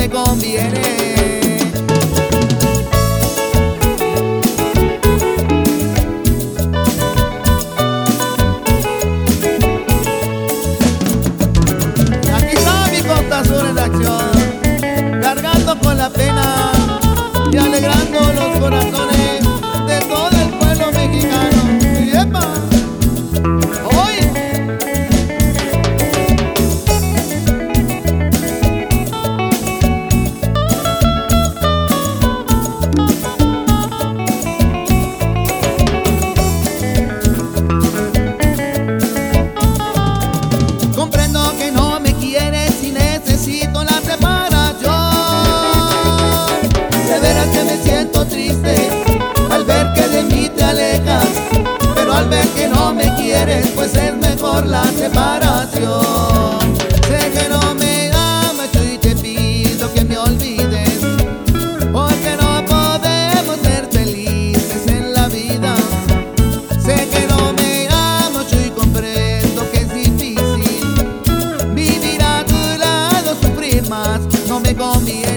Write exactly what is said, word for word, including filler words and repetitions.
me conviene. Cargando con la pena y alegrando los corazones de todo el pueblo mexicano. ¡Y epa! ¡Hoy! Comprendo que no me quieres y necesito la separación. Triste al ver que de mí te alejas, pero al ver que no me quieres, pues es mejor la separación. Sé que no me amas y te pido que me olvides, porque no podemos ser felices en la vida. Sé que no me amas y comprendo que es difícil vivir a tu lado, sufrir más no me conviene.